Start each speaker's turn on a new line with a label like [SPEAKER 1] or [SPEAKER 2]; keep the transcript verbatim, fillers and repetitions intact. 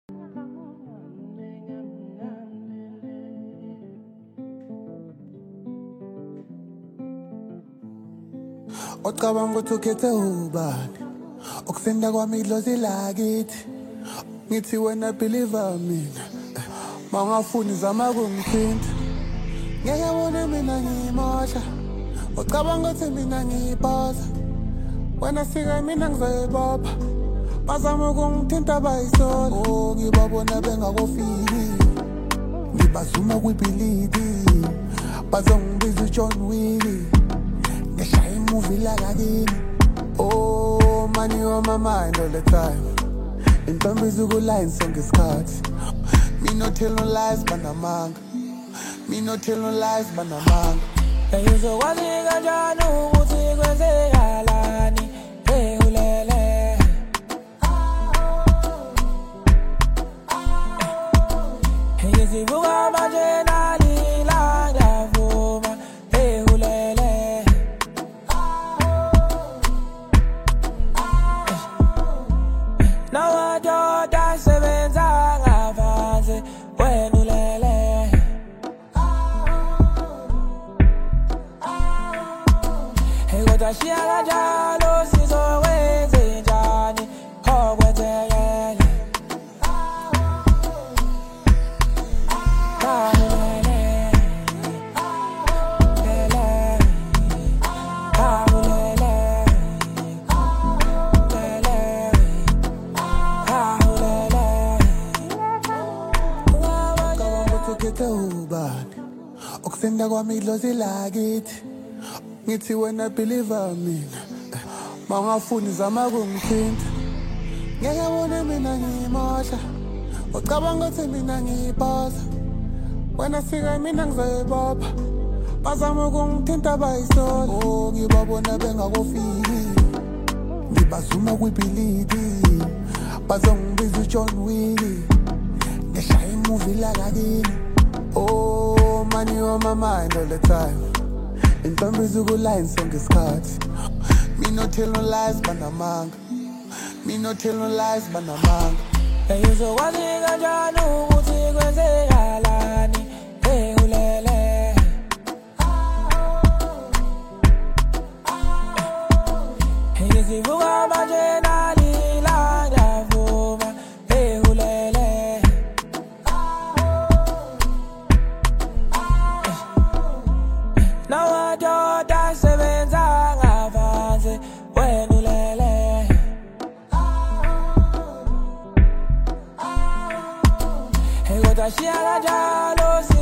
[SPEAKER 1] Ocabanga ukhethe ubani okusenda kwami idlozi lakithi ngithi wena believer mina mawungafuni zama kungithinta ngeke wona mina ngimosha ocabanga ukuthi mina ngiphosa wena sika mina ngizoyibopha bazama ukungithinta bayisola oh ngibabona bengakofiki ngibazuma kwibhilidi bazongibiza uJohn Willie ngeshaya movie like again. Oh, money on my mind all the time. In some ways, you go line song is cards. Me no tell no lies, but I'm mang. Me no tell no lies, but I'm mang.
[SPEAKER 2] Hey, you so what you got to know? What you gonna say? Alani, hey, ulele. Hey, you see, you got my jenali lang la fuma. Hey, ulele. Now I don't dance seven times when you lele. Hey, what a shit I jalo is always in Johnny. Oh, what a yell.
[SPEAKER 1] Okusenda kwami idlozi lakithi ngithi wena believer mina mawungafuni zama kungithinta ngeke wona mina ngimosha ocabanga ukuthi mina ngiphosa wena sika mina ngizoyibopha bazama ukungithinta bayisola oh ngibabona bengakofiki ngibazuma kwibhilidi bazongibiza uJohn Willie ngeshaya movie like again. Oh, money on my mind all the time. In some ways, you go line song is cards. Me no tell no lies, but I'm mang. Me no tell no lies, but I'm mang.
[SPEAKER 2] Hey, you so what you got to know? What you gonna say? Alani, hey, ulele. Hey, you see, you got my jenali lang la fuma. Hey, ulele. Now I don't dance seven times when you lele. Hey, what a shit I jalo